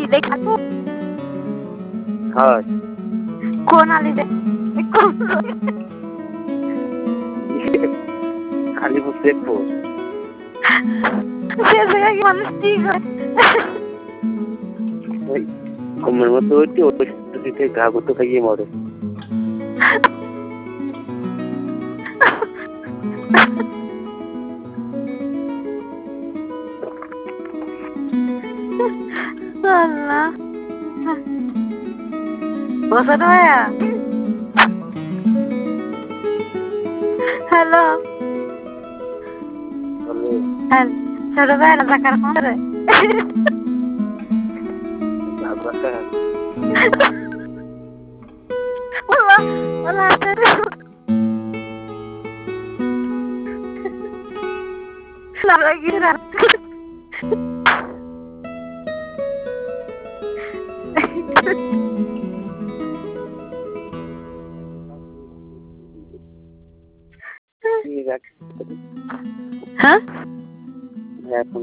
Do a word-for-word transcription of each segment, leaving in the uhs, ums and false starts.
দেখা তো হ্যাঁ কোন আলি দে কোন আলিপুর চেকপোস্ট সে জায়গা কি মানুষ ঠিক হয় ওই কমের মধ্যে ওইটি ওই দিতে গা করতে খাইয়ে মরে আল্লাহ বসে ভাইয়া হ্যালো হ্যাঁ ছোট ভাই রাজাকার করে ওলা ওলা সারা গিরা হ্যাঁ এখন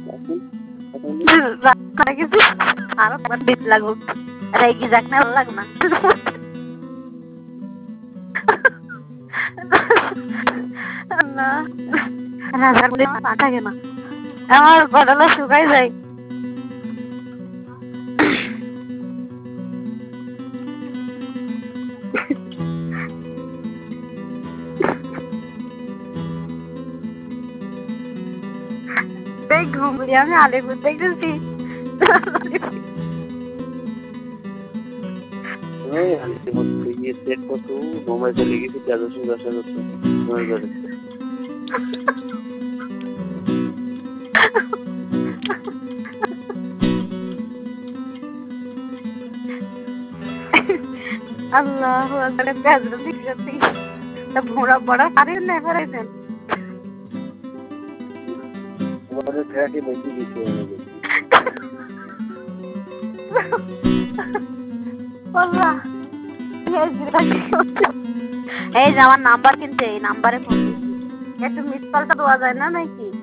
আরো বিট লাগুক রেগে যাক না লাগ না আল্লাহ রাজা বলে মাথা কেন আমার বড়লা শুকাই যায় ঘুমলি আমি আলিপুর দেখেছি মোবাইল চলে গেছি তেরোশো দশ হাজার মোবাইল করে আল্লাহ ভোড়া বড়া আরে না ফেরাইছেন এই যে আমার নাম্বার কিনছে এই নাম্বারে ফোন একটু মিস কলটা দেওয়া যায় না নাকি